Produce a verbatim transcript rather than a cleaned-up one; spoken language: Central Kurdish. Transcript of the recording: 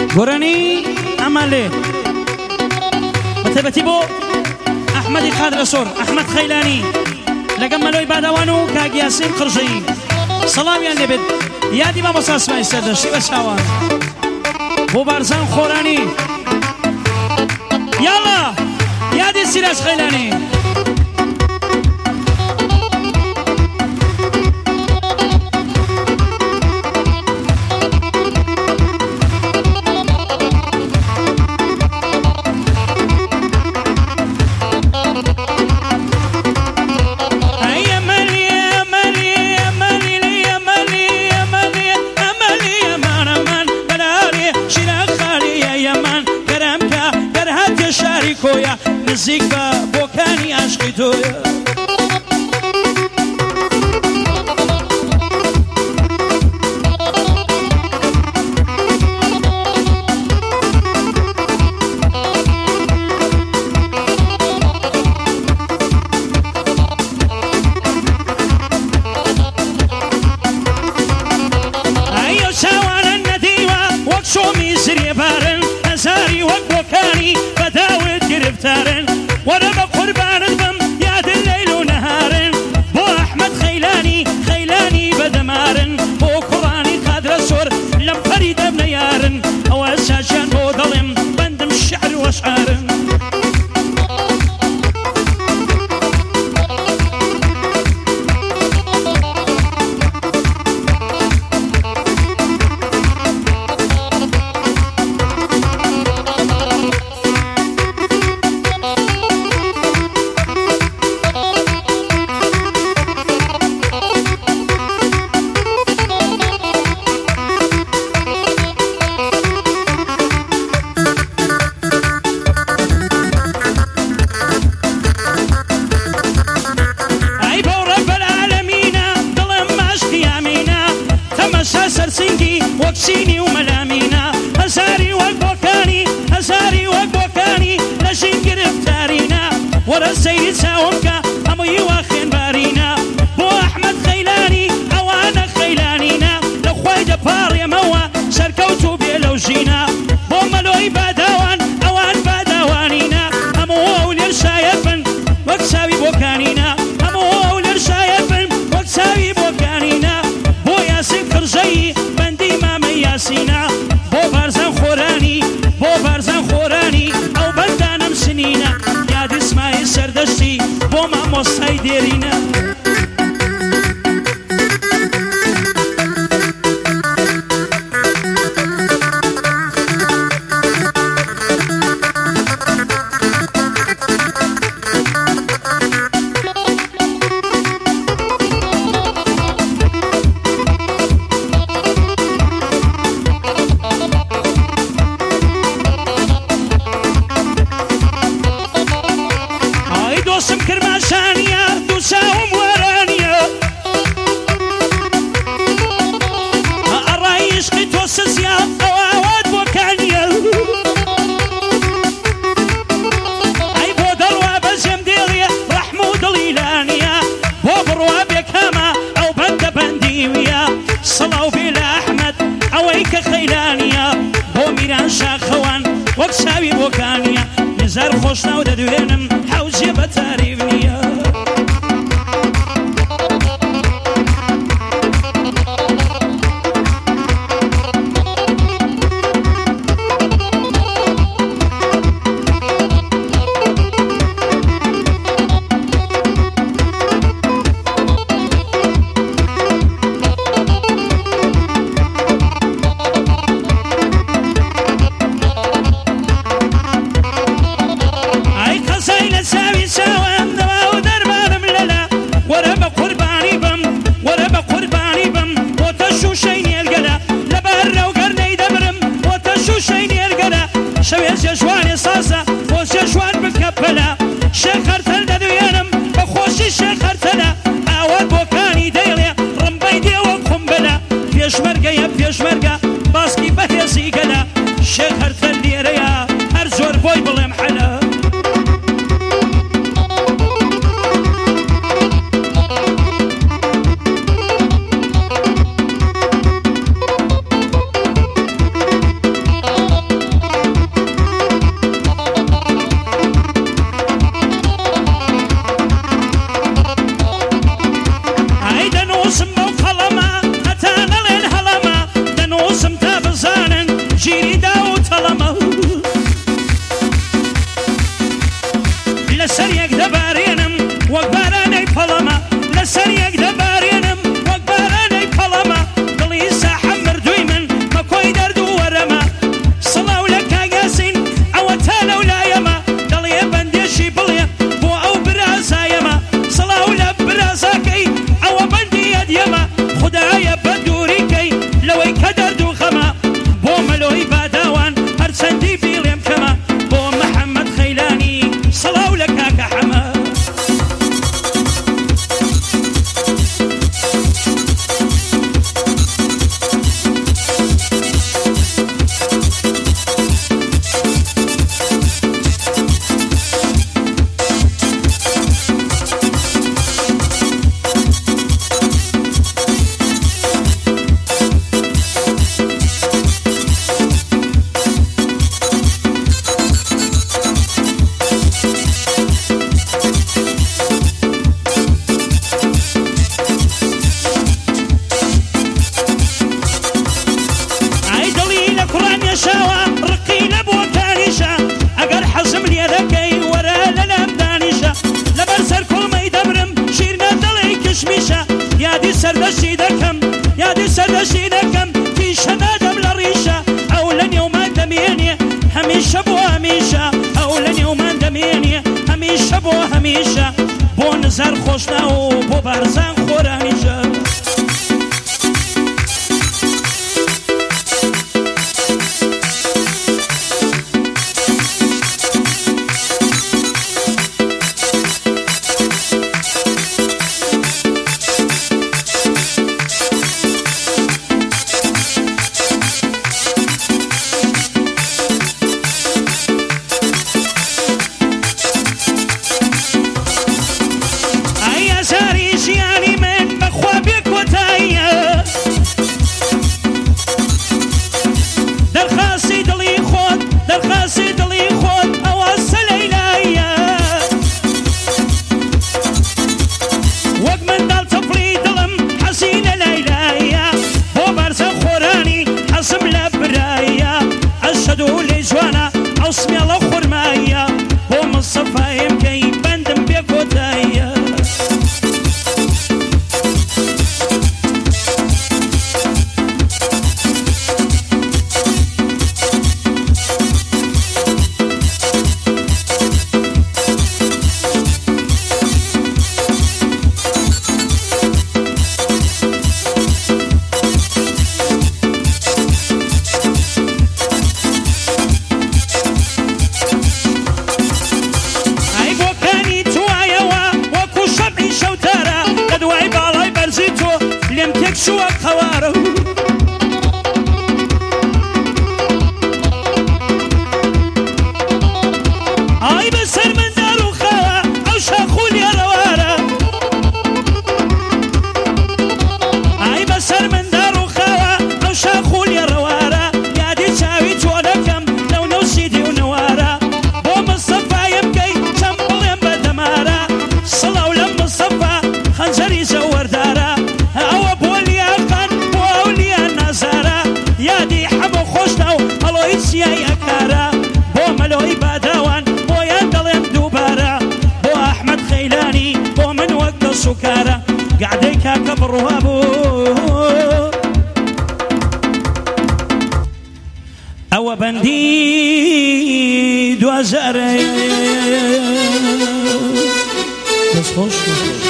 گۆرانی ئەمالێ بەتایبەتی بۆ ئەحمەدی قادرە سۆر ئەحمەد خەیلانی لەگەڵ مەلۆی باداوان و کاک یاسین قڕژەیی سەڵامیان لێبێت یادی مامۆستا ئەسماعیل سەردەشتی بە چاوان بۆ بارزان خۆرانی یاڵا یادی سیراج خەیلانی نزیک بە بۆکانی عاشقی تۆیە ئەیە چاوانە نەدیوە وەک شۆمی زرێ بارن هەزاری وەک بۆکانی بەداوت گرفتارن وەرە بە قوربانت بم یادن لەیل و نەهارن بۆ ئەحمەد خەیلانی خەیلانی بەدەمارن بۆ کوڕانی قادرە سۆر لەم پەری دەبنە یارن ئەوە ساجیان بۆ دەڵێم بەندم شعر و ئەشعارن وەکسینی و مەلامینە هەزاری وەک بۆکانی هەزاری وەک بۆکانی لەژین گرفتارینە وەرە سەیری چاومکە هەمووی وا خوێنبارینە بۆ ئەحمەد خەیلانی ئەوانە خەیلانینە لە خوای دەپاڕێمەوە سەرکەوت و بێ لەو ژینە بۆ مەلۆی باداوان ئەوان باداوانینە هەموو ئەو لێر شایەت بن وەک چاوی بۆکانینە هەموو ئەو لێر شایەت بن وەک چاوی بۆکانینە بۆ یاسین قڕژەیی یاسینا بۆ بارزان خۆرانی بۆ بارزان خۆرانی ئەو بەندانم سنینە یاد ئیسماعیل سەردەشتی بۆ مامۆستای دێرینە وەک چاوی بۆکانیە نزار خۆشناو دەدوێنم حەوجێ بە تاریف نییە قەزای خۆشنا و بۆ بارزان خۆرانیشە ئەوە بەندی دوازارە دەستخۆش